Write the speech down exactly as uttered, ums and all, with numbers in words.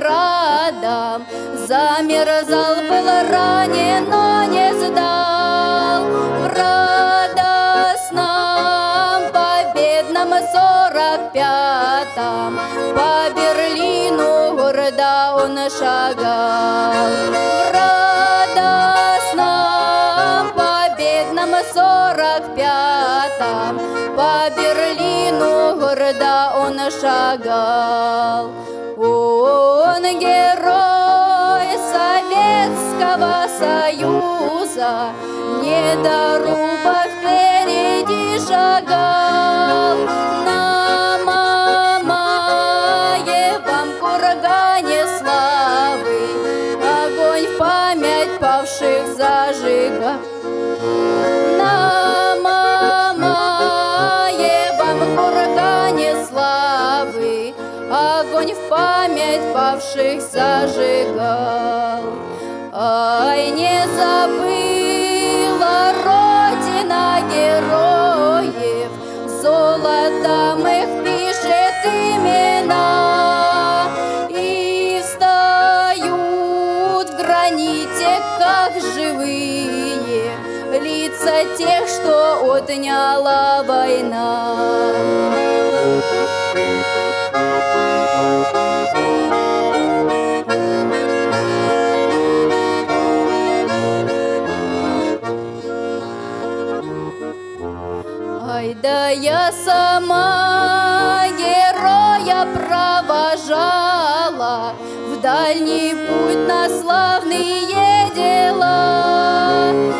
градом. Замерзал был ранен, но не сдал. В радостном победном сорок пятом по Берлину гордо он шагал. В радостном победном сорок пятом по Берлину гордо он шагал. Он герой Советского Союза, недоруба впереди шагал. На Мамаевом кургане славы огонь в память павших зажигал. На Мамаевом кургане славы огонь в память павших зажигал. Ай, не забыла Родина героев, золотом их пишет имена, и встают в граните, как живые, лица тех, что отняла война. Ай, да я сама героя провожала, в дальний путь на славные дела.